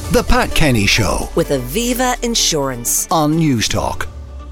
The Pat Kenny Show with Aviva Insurance on Newstalk.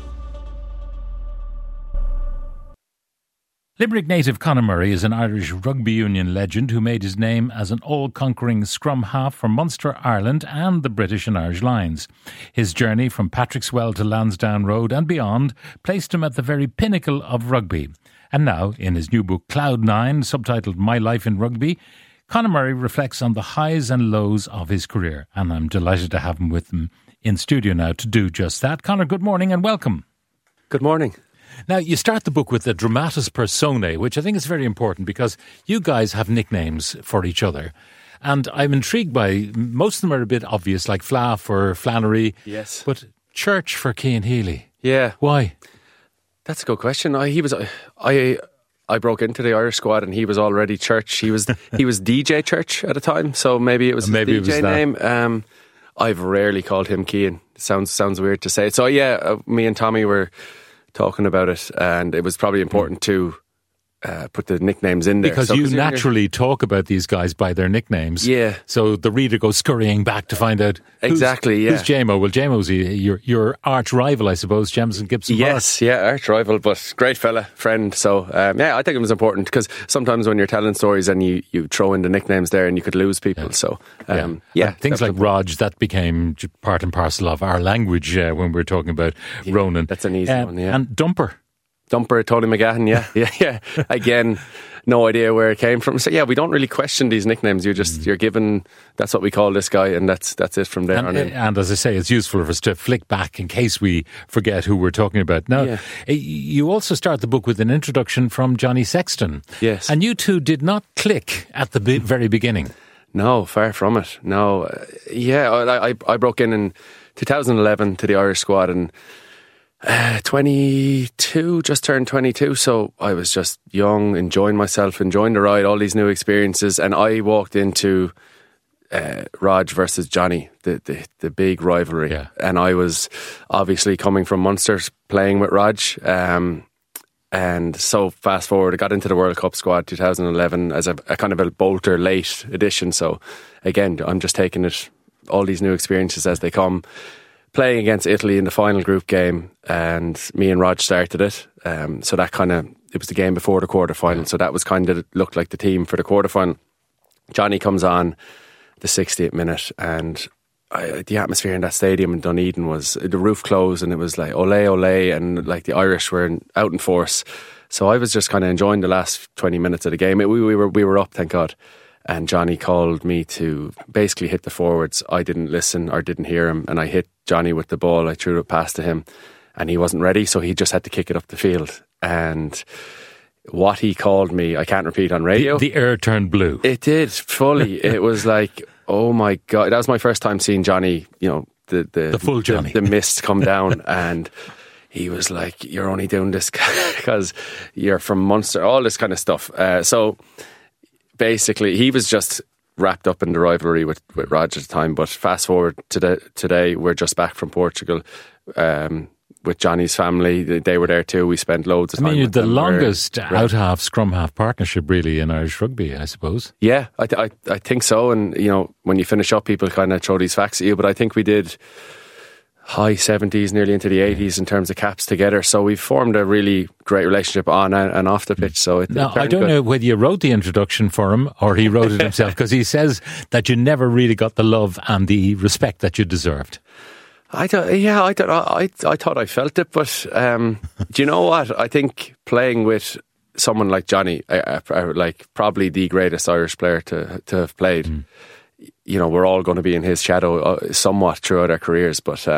Limerick native Conor Murray is an Irish rugby union legend who made his name as an all-conquering scrum half for Munster, Ireland and the British and Irish Lions. His journey from Patrickswell to Lansdowne Road and beyond placed him at the very pinnacle of rugby. And now, in his new book Cloud9, subtitled My Life in Rugby, Conor Murray reflects on the highs and lows of his career. And I'm delighted to have him with him in studio now to do just that. Conor, good morning and welcome. Good morning. Now, you start the book with the dramatis personae, which I think is very important because you guys have nicknames for each other. And I'm intrigued by, most of them are a bit obvious, like Fla for Flannery. Yes. But Church for Cian Healy. Yeah. Why? That's a good question. I broke into the Irish squad and he was already Church. He was DJ Church at the time, so maybe it was his DJ name. I've rarely called him Cian. Sounds weird to say. So yeah, me and Tommy were talking about it, and it was probably important to put the nicknames in there. Because you naturally talk about these guys by their nicknames. Yeah. So the reader goes scurrying back to find out who's Jamo. Well, Jamo's your arch rival, I suppose, Jamison Gibson. Yes, yeah, arch rival, but great fella, friend. So, I think it was important because sometimes when you're telling stories and you throw in the nicknames there and you could lose people. Yeah. So, things like Rog, that became part and parcel of our language when we were talking about Ronan. That's an easy one, yeah. And Dumper, Tony McGahan, yeah. Again, no idea where it came from. So yeah, we don't really question these nicknames. You're given, that's what we call this guy, and that's it from there on in. And as I say, it's useful for us to flick back in case we forget who we're talking about. Now, you also start the book with an introduction from Johnny Sexton. Yes. And you two did not click at the very beginning. No, far from it. No. I broke in 2011 to the Irish squad, and 22, just turned 22, so I was just young, enjoying myself, enjoying the ride, all these new experiences, and I walked into Rog versus Johnny, the big rivalry, and I was obviously coming from Munster, playing with Rog, and so fast forward, I got into the World Cup squad 2011 as a kind of a bolter late edition, so again, I'm just taking it, all these new experiences as they come. Playing against Italy in the final group game, and me and Rog started it. So that it was the game before the quarterfinal. So that was looked like the team for the quarterfinal. Johnny comes on the 60th minute, and the atmosphere in that stadium in Dunedin was, the roof closed, and it was like ole ole, and like the Irish were out in force. So I was just kind of enjoying the last 20 minutes of the game. We were up, thank God. And Johnny called me to basically hit the forwards. I didn't listen or didn't hear him, and I hit Johnny with the ball. I threw it past to him, and he wasn't ready, so he just had to kick it up the field. And what he called me, I can't repeat on radio. The air turned blue. It did, fully. It was like, oh my God. That was my first time seeing Johnny, the full Johnny. The mist come down, and he was like, you're only doing this because you're from Munster, all this kind of stuff. So basically, he was just wrapped up in the rivalry with Rog at the time. But fast forward to today, we're just back from Portugal with Johnny's family. They were there too. We spent loads of time with them. The longest out-half, scrum-half partnership really in Irish rugby, I suppose. Yeah, I think so. And, when you finish up, people kind of throw these facts at you. But I think we did high 70s, nearly into the 80s in terms of caps together. So we've formed a really great relationship on and off the pitch. So now, I don't know whether you wrote the introduction for him or he wrote it himself, because he says that you never really got the love and the respect that you deserved. I thought I felt it, but do you know what? I think playing with someone like Johnny, like probably the greatest Irish player to have played, we're all going to be in his shadow somewhat throughout our careers. But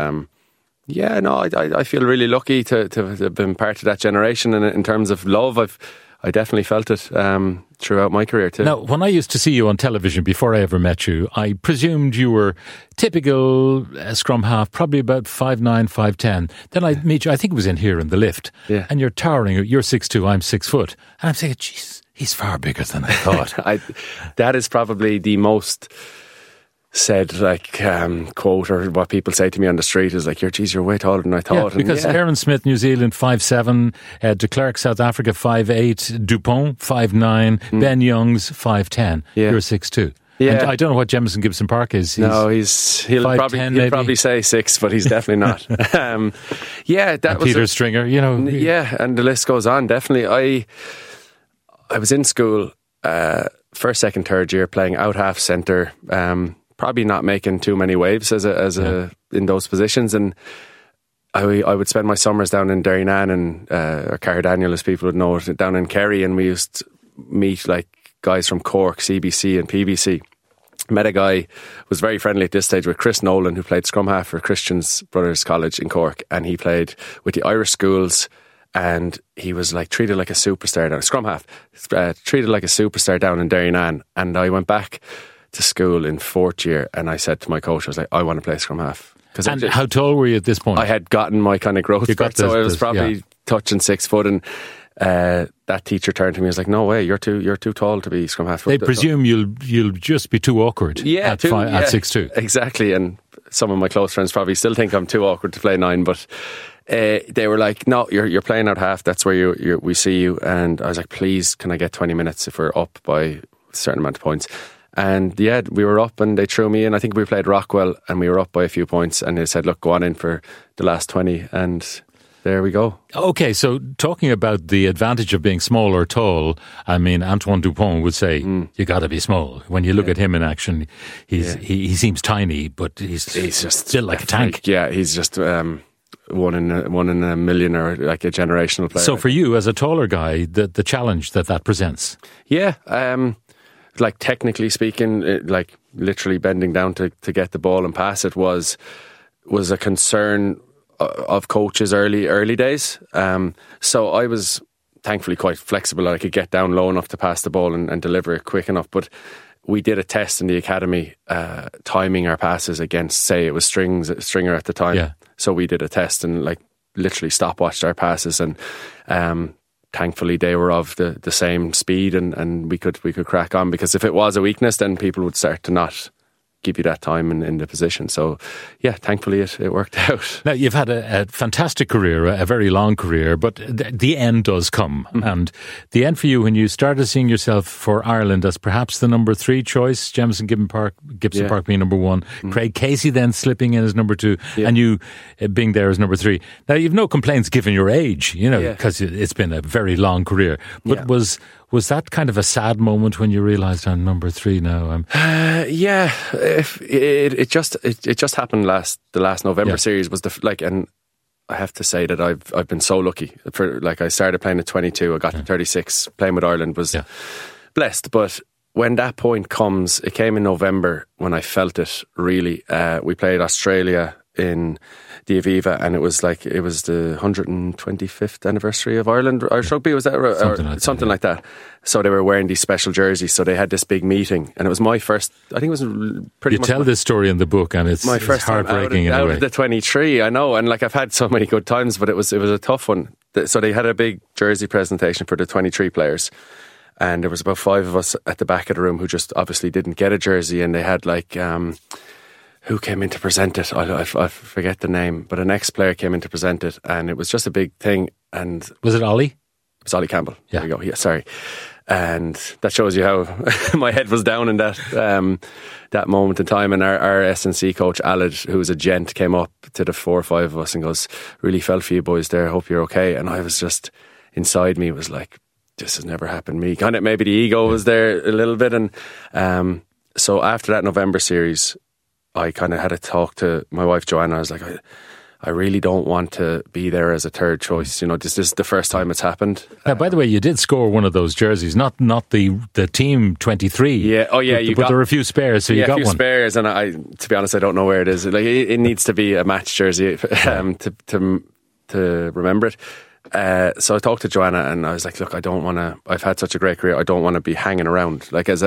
I feel really lucky to have been part of that generation. And in terms of love, I definitely felt it throughout my career too. Now, when I used to see you on television before I ever met you, I presumed you were typical scrum half, probably about 5'9", 5'10". Then I meet you, I think it was in here in the lift, and you're towering. You're 6'2", I'm 6 foot. And I'm saying, jeez, he's far bigger than I thought. That is probably the most said quote, or what people say to me on the street is like, you're way taller than I thought. Because Aaron Smith, New Zealand, 5'7", de Klerk, South Africa, 5'8", Dupont, 5'9", Ben Youngs, 5'10". You're 6'2". Yeah. And I don't know what Jemison Gibson Park is. No, he'll 5'10", probably say 6, but he's definitely not. Yeah, that and was Peter Stringer, you know. Yeah, and the list goes on. Definitely, I was in school, first, second, third year, playing out half centre. Probably not making too many waves in those positions, and I would spend my summers down in Derrynane and or Carradaniel, as people would know it, down in Kerry, and we used to meet like guys from Cork, CBC and PBC. Met a guy, was very friendly at this stage with Chris Nolan, who played scrum half for Christians Brothers College in Cork, and he played with the Irish schools, and he was like treated like a superstar down, scrum half, treated like a superstar down in Derrynane. And I went back to school in fourth year, and I said to my coach, I was like, I want to play scrum half. And how tall were you at this point? I had gotten my kind of growth spurt, so I was probably touching 6 foot, and that teacher turned to me and was like, no way, you're too tall to be scrum half. They presume you'll just be too awkward at 6'2". Exactly, and some of my close friends probably still think I'm too awkward to play 9, but they were like, no, you're playing out half, that's where we see you. And I was like, please, can I get 20 minutes if we're up by a certain amount of points? And yeah, we were up and they threw me in. I think we played Rockwell and we were up by a few points, and they said, look, go on in for the last 20, and there we go. Okay, so talking about the advantage of being small or tall, I mean, Antoine Dupont would say, you got to be small. When you look at him in action, he seems tiny, but he's just still like a tank. Yeah, he's just one in a million, or like a generational player. So for you, as a taller guy, the challenge that presents? Yeah, like technically speaking, like literally bending down to get the ball and pass it was a concern of coaches early days. So I was thankfully quite flexible. I could get down low enough to pass the ball and deliver it quick enough. But we did a test in the academy, timing our passes against, say it was Stringer at the time. Yeah. So we did a test and like literally stopwatched our passes, and thankfully they were of the same speed, and we could crack on, because if it was a weakness, then people would start to not give you that time in the position. So yeah, thankfully it worked out. Now, you've had a fantastic career, a very long career, but the end does come. And the end for you, when you started seeing yourself for Ireland as perhaps the number 3 choice, Jemison Gibson Park being number 1, Craig Casey then slipping in as number 2, and you being there as number 3. Now, you've no complaints given your age, because it's been a very long career. But was that kind of a sad moment when you realised I'm number 3 now? It just happened the last November series was and I have to say that I've been so lucky. For I started playing at 22, I got to 36, playing with Ireland was blessed. But when that point comes, it came in November when I felt it really. We played Australia in the Aviva, and it was the 125th anniversary of Irish rugby, was that something like that. So they were wearing these special jerseys, so they had this big meeting, and it was my first, I think it was pretty much... You tell this story in the book, and it's heartbreaking in a way. Out of the 23, I know, and I've had so many good times, but it was a tough one. So they had a big jersey presentation for the 23 players, and there was about 5 of us at the back of the room who just obviously didn't get a jersey, and they had who came in to present it? I forget the name, but an ex-player came in to present it, and it was just a big thing. And was it Ollie? It was Ollie Campbell. Yeah. There we go. Yeah, sorry. And that shows you how my head was down in that moment in time. And our S&C coach, Alid, who was a gent, came up to the 4 or 5 of us and goes, really felt for you boys there, hope you're okay. And I was just, inside me was like, this has never happened to me. Kind of maybe the ego was there a little bit. And so after that November series, I kind of had a talk to my wife Joanna. I was like, I really don't want to be there as a third choice. This is the first time it's happened. Now, by the way, you did score one of those jerseys, not the team 23. Yeah, oh yeah, but there were a few spares, so you got one. A few spares, and to be honest, I don't know where it is. It needs to be a match jersey to remember it. So I talked to Joanna, and I was like, look, I don't want to. I've had such a great career. I don't want to be hanging around as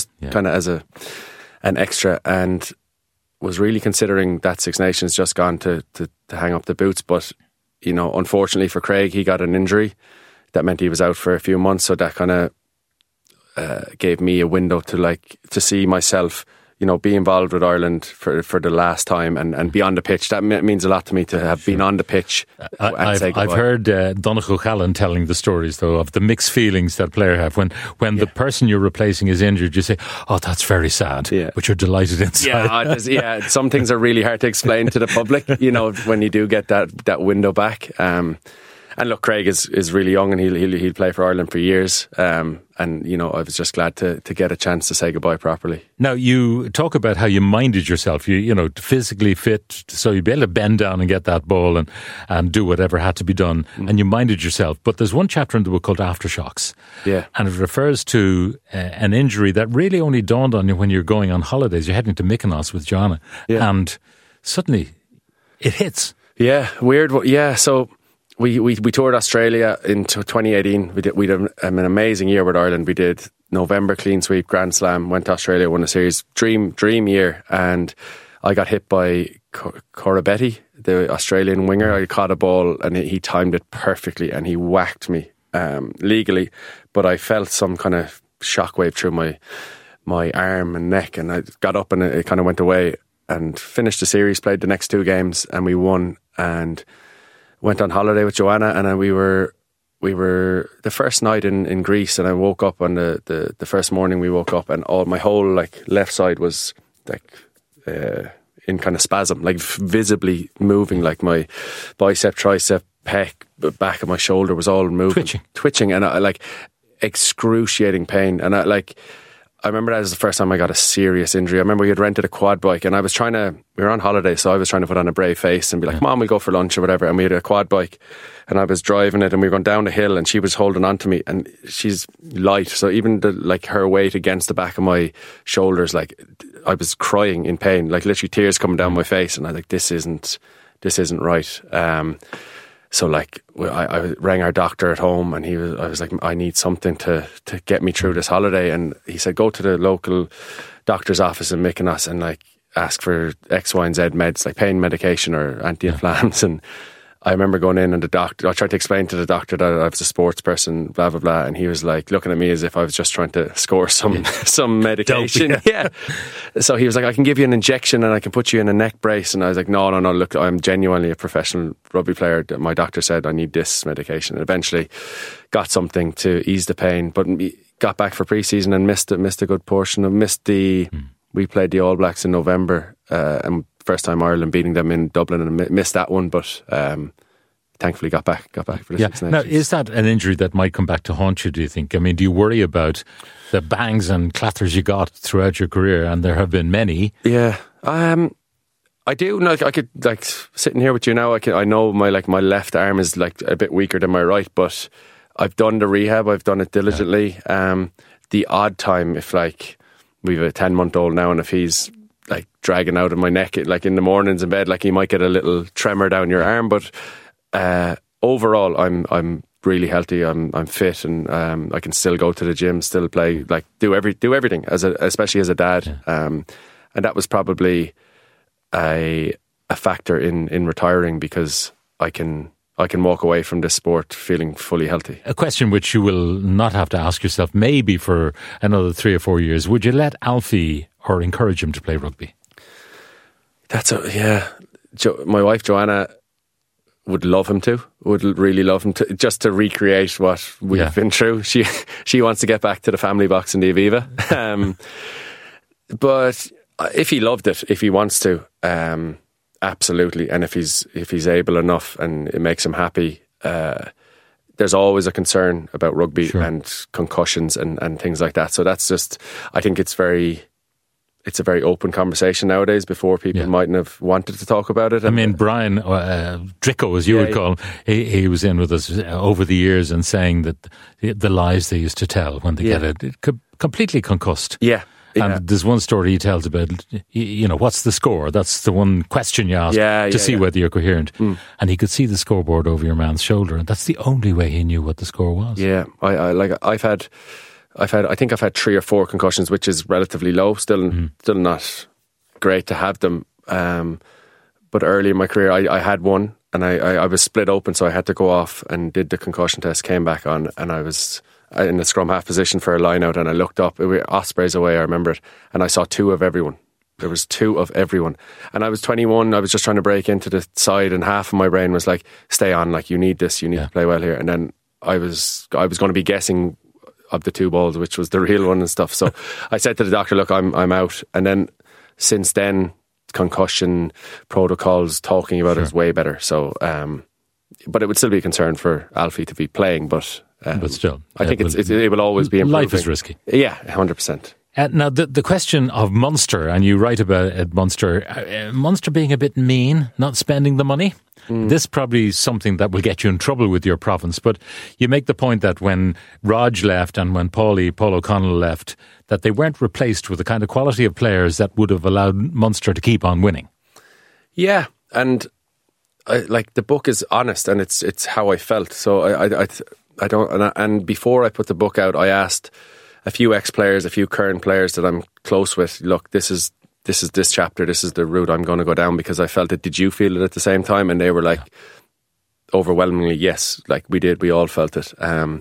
an extra, and was really considering that Six Nations just gone to hang up the boots. But, unfortunately for Craig, he got an injury that meant he was out for a few months. So that kind of gave me a window to see myself, be involved with Ireland for the last time and be on the pitch. That means a lot to me to have been on the pitch. I've heard Donogh Callan telling the stories, though, of the mixed feelings that player have. When the person you're replacing is injured, you say, "Oh, that's very sad," but you're delighted inside. Some things are really hard to explain to the public, when you do get that window back. And look, Craig is really young, and he'll play for Ireland for years. And I was just glad to get a chance to say goodbye properly. Now, you talk about how you minded yourself, physically fit, so you'd be able to bend down and get that ball and do whatever had to be done. And you minded yourself. But there's one chapter in the book called Aftershocks. Yeah. And it refers to an injury that really only dawned on you when you're going on holidays. You're heading to Mykonos with Joanna. Yeah. And suddenly it hits. Yeah, weird. Yeah, so we toured Australia in 2018. We did an amazing year with Ireland. We did November clean sweep, Grand Slam, went to Australia, won a series. Dream year. And I got hit by Corabetti, the Australian winger. I caught a ball and he timed it perfectly and he whacked me legally. But I felt some kind of shockwave through my arm and neck, and I got up and it kind of went away and finished the series, played the next 2 games, and we won and went on holiday with Joanna. And we were the first night in Greece, and I woke up on the first morning we woke up, and my whole left side was in kind of spasm, visibly moving, my bicep, tricep, pec, back of my shoulder was all moving, twitching, and I excruciating pain. And I remember that was the first time I got a serious injury. I remember we had rented a quad bike, and we were on holiday, so I was trying to put on a brave face and be like, "Mom, we'll go for lunch," or whatever. And we had a quad bike, and I was driving it, and we were going down the hill, and she was holding on to me, and she's light, so even her weight against the back of my shoulders, I was crying in pain, literally tears coming down my face, and I was like, this isn't right. So I rang our doctor at home, and I was like, I need something to get me through this holiday. And he said, go to the local doctor's office in Mykonos and ask for X, Y and Z meds, pain medication or anti-inflammatories. And I remember going in, and I tried to explain to the doctor that I was a sports person, blah, blah, blah. And he was looking at me as if I was just trying to score some medication. Dope, yeah. So he was like, I can give you an injection and I can put you in a neck brace. And I was like, no, look, I'm genuinely a professional rugby player. My doctor said I need this medication. And eventually got something to ease the pain, but got back for pre-season and missed a good portion. We played the All Blacks in November, and first time Ireland beating them in Dublin, and missed that one, but thankfully got back for the Six Nations. Now, is that an injury that might come back to haunt you, do you think? I mean, do you worry about the bangs and clatters you got throughout your career, and there have been many? Yeah, I do. I could sitting here with you now, I know my left arm is a bit weaker than my right, but I've done the rehab, I've done it diligently. Yeah. The odd time, if we've a 10-month-old now, and if he's dragging out of my neck in the mornings in bed, you might get a little tremor down your arm, but overall I'm really healthy, I'm fit, and I can still go to the gym, still play, do everything especially as a dad. Yeah. And that was probably a factor in retiring, because I can walk away from this sport feeling fully healthy. A question which you will not have to ask yourself maybe for another 3 or 4 years. Would you let Alfie or encourage him to play rugby? My wife Joanna would love him to, would really love him to, just to recreate what we've been through. She wants to get back to the family box in the Aviva. But if he loved it, if he wants to, absolutely. And if he's able enough and it makes him happy, there's always a concern about rugby and concussions and things like that. So that's just, I think it's a very open conversation nowadays. Before, people mightn't have wanted to talk about it. I mean, Brian Dricko, as you would call him, he was in with us over the years and saying that the lies they used to tell when they get it completely concussed. Yeah. And there's one story he tells about, what's the score? That's the one question you ask to see whether you're coherent. And he could see the scoreboard over your man's shoulder, and that's the only way he knew what the score was. Yeah, I've had 3 or 4 concussions, which is relatively low. Still not great to have them. But early in my career, I had one, and I was split open, so I had to go off and did the concussion test, came back on, and I was in the scrum half position for a line out, and I looked up, Ospreys away, I remember it, and I saw 2 of everyone, There was 2 of everyone. And I was 21, I was just trying to break into the side, and half of my brain was like, stay on, like, you need this, you need to play well here. And then I was going to be guessing of the 2 balls, which was the real one and stuff. So I said to the doctor, look, I'm out. And then since then, concussion protocols, talking about it is way better. So, but it would still be a concern for Alfie to be playing, but still, I think it will always be improving. Life is risky. Yeah, 100%. Now, the question of Munster, and you write about it, Munster being a bit mean, not spending the money. This probably is something that will get you in trouble with your province, but you make the point that when Rog left and when Paul O'Connell left, that they weren't replaced with the kind of quality of players that would have allowed Munster to keep on winning. Yeah, and the book is honest, and it's how I felt. So I don't. And before I put the book out, I asked a few ex-players, a few current players that I'm close with, look, this is this chapter, this is the route I'm going to go down, because I felt it. Did you feel it at the same time? And they were like, overwhelmingly, yes. Like, we did, we all felt it.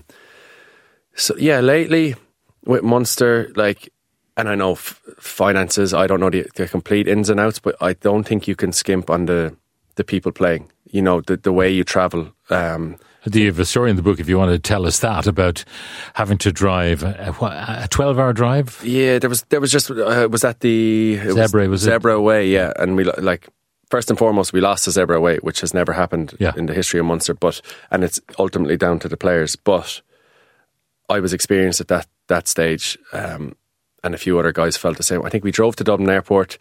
So yeah, lately with Munster, like, and I know finances, I don't know the complete ins and outs, but I don't think you can skimp on the people playing. You know, the way you travel. Do you have a story in the book, if you want to tell us that, about having to drive a 12-hour drive? Yeah, there was just was at the Zebra Way, yeah. And we, like, first and foremost, we lost the Zebra Way, which has never happened in the history of Munster, and it's ultimately down to the players. But I was experienced at that stage, and a few other guys felt the same. I think we drove to Dublin Airport.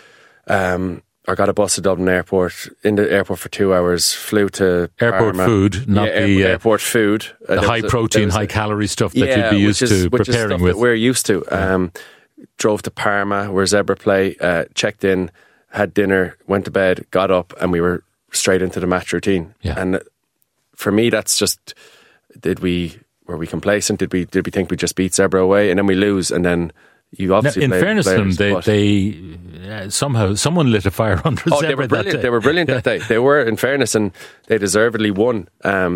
I got a bus to Dublin Airport, in the airport for 2 hours, flew to airport Parma. Food, not the airport food. The high protein, high calorie stuff that you'd be used to preparing with. That we're used to. Drove to Parma, where Zebra play, checked in, had dinner, went to bed, got up, and we were straight into the match routine. Yeah. And for me, that's just, were we complacent? Did we think we just beat Zebra away, and then we lose, and then you obviously. Now, in fairness to them, they somehow someone lit a fire under Zebra. They were brilliant. That day. They were brilliant that day. They were, in fairness, and they deservedly won.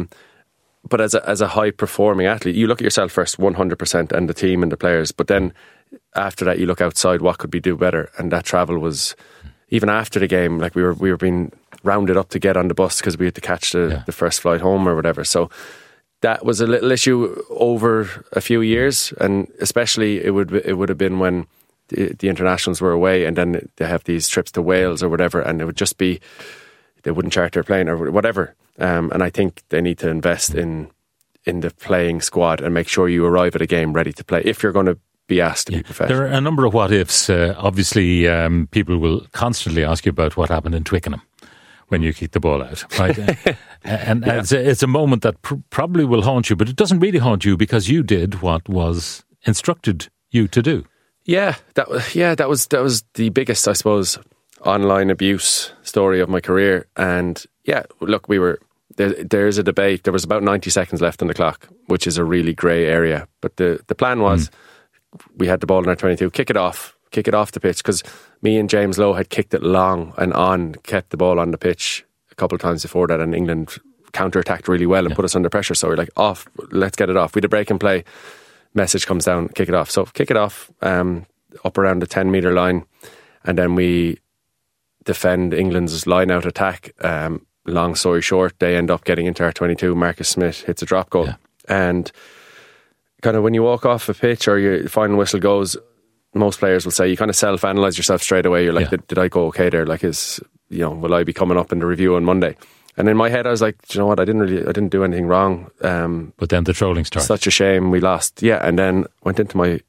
But as a high performing athlete, you look at yourself first, 100%, and the team and the players. But then after that, you look outside. What could we do better? And that travel was, even after the game, like we were being rounded up to get on the bus because we had to catch the first flight home or whatever. So that was a little issue over a few years, and especially it would have been when the internationals were away, and then they have these trips to Wales or whatever, and it would just be, they wouldn't charter a plane or whatever. And I think they need to invest in the playing squad and make sure you arrive at a game ready to play if you're going to be asked to be professional. There are a number of what ifs. Obviously, people will constantly ask you about what happened in Twickenham when you kick the ball out, right? And it's a moment that probably will haunt you, but it doesn't really haunt you because you did what was instructed you to do. Yeah, that was the biggest, I suppose, online abuse story of my career. And yeah, look, there's a debate. There was about 90 seconds left on the clock, which is a really grey area. But the plan was, we had the ball in our 22, kick it off the pitch, because me and James Lowe had kicked it long and on, kept the ball on the pitch a couple of times before that, and England counter-attacked really well and put us under pressure. So we're like, off, let's get it off. We did a break and play, message comes down, kick it off. So kick it off up around the 10-metre line, and then we defend England's line-out attack. Long story short, they end up getting into our 22. Marcus Smith hits a drop goal. And kind of when you walk off a pitch or your final whistle goes, most players will say, you kind of self-analyse yourself straight away. You're like, did I go okay there? Like, will I be coming up in the review on Monday? And in my head, I was like, do you know what? I didn't do anything wrong. But then the trolling started. Such a shame we lost. Yeah, and then went into my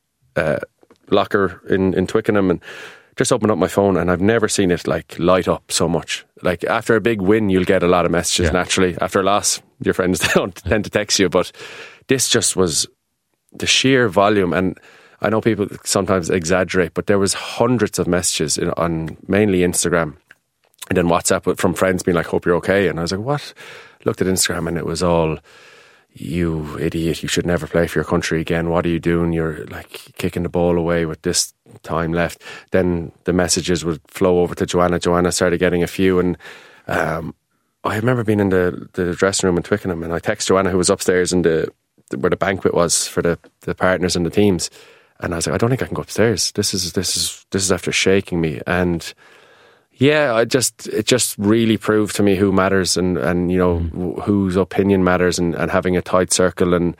locker in Twickenham and just opened up my phone, and I've never seen it like light up so much. Like, after a big win, you'll get a lot of messages naturally. After a loss, your friends don't tend to text you. But this just was the sheer volume, and I know people sometimes exaggerate, but there was hundreds of messages on mainly Instagram and then WhatsApp from friends being like, hope you're okay. And I was like, what? Looked at Instagram and it was all, you idiot, you should never play for your country again. What are you doing? You're like kicking the ball away with this time left. Then the messages would flow over to Joanna. Joanna started getting a few, and I remember being in the dressing room in Twickenham, and I text Joanna, who was upstairs in where the banquet was for the partners and the teams. And I was like, I don't think I can go upstairs. This is after shaking me. And yeah, it just really proved to me who matters and you know, whose opinion matters and having a tight circle. And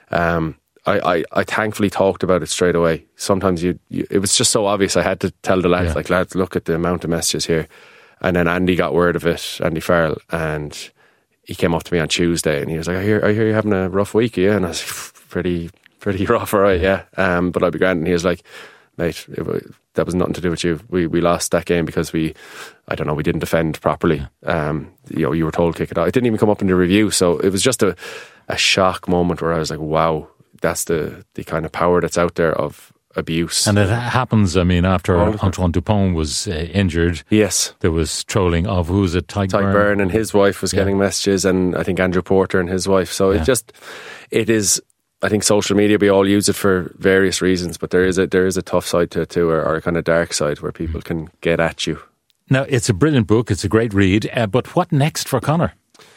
I thankfully talked about it straight away. Sometimes it was just so obvious. I had to tell the lads, like, lads, look at the amount of messages here. And then Andy got word of it, Andy Farrell, and he came up to me on Tuesday and he was like, I hear you're having a rough week, yeah? And I was like, pretty rough, all right, yeah. But I'll be grand. And he was like, mate, that was nothing to do with you. We lost that game because we didn't defend properly. You know, you were told to kick it out. It didn't even come up in the review. So it was just a shock moment where I was like, wow, that's the kind of power that's out there of abuse. And it happens, I mean, after Antoine Dupont was injured, yes, there was trolling of, who's it, Tyke Byrne, and his wife was getting messages, and I think Andrew Porter and his wife. So it is, I think social media, we all use it for various reasons, but there is a tough side to it too, or a kind of dark side where people can get at you. Now, it's a brilliant book, it's a great read, but what next for Conor?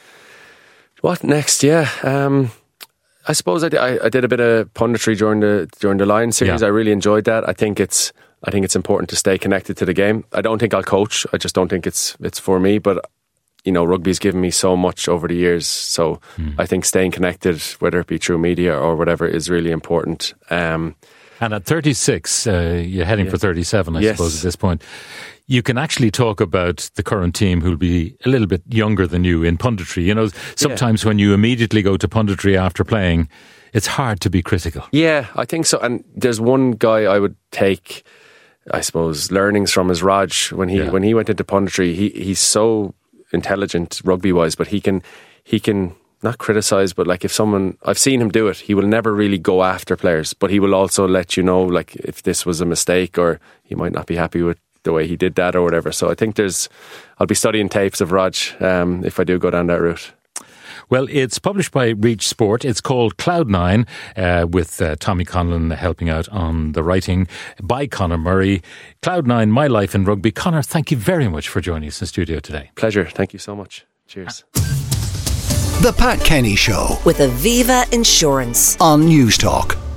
What next? Yeah, I suppose I did a bit of punditry during the Lions series. I really enjoyed that. I think it's important to stay connected to the game. I don't think I'll coach. I just don't think it's for me. But you know, rugby's given me so much over the years. So I think staying connected, whether it be through media or whatever, is really important. And at 36, you're heading for 37, I suppose, at this point. You can actually talk about the current team who'll be a little bit younger than you in punditry. You know, sometimes when you immediately go to punditry after playing, it's hard to be critical. Yeah, I think so. And there's one guy I would take, I suppose, learnings from is Raj. When he went into punditry, he's so intelligent rugby-wise, but he can not criticise, but like if someone, I've seen him do it, he will never really go after players, but he will also let you know, like, if this was a mistake or he might not be happy with the way he did that or whatever. So I think I'll be studying tapes of Raj if I do go down that route. Well, it's published by Reach Sport. It's called Cloud9, with Tommy Conlon helping out on the writing by Conor Murray. Cloud9, My Life in Rugby. Conor, thank you very much for joining us in studio today. Pleasure. Thank you so much. Cheers. The Pat Kenny Show with Aviva Insurance on News Talk.